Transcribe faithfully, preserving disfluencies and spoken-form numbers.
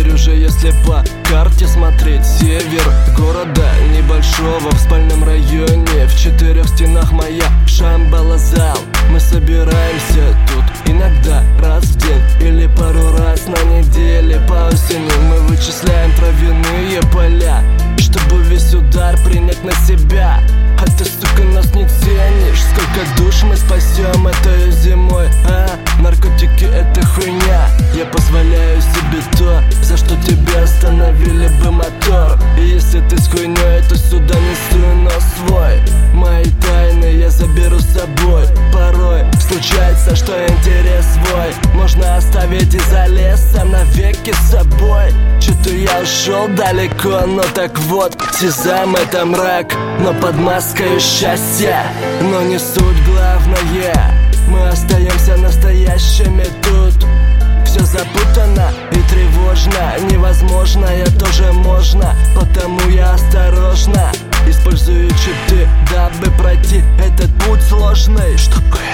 теперь уже если по карте смотреть. Север города небольшого в спальном районе. В четырех стенах моя шамбала-зал. Мы собираемся тут иногда раз в день или пару раз на неделе. По осени мы вычисляем травяные поля, чтобы весь удар принять на себя. А ты, сука, нас не ценишь. Сколько душ мы спасем этой зимой, а? Наркотики — это хуйня. Я позволяю себе то, за что тебе остановили бы мотор. И если ты с хуйней, то сюда не суй нос свой. Мои тайны я заберу с собой. Порой случается, что интерес свой можно оставить из-за леса навеки с собой. Что-то я ушел далеко, но так вот, сезам — это мрак, но под маской счастья. Но не суть главное, мы остаемся настоящими тут. Все запутано и тревожно, невозможное тоже можно, потому я осторожно использую читы, дабы пройти этот путь сложный. Что такое?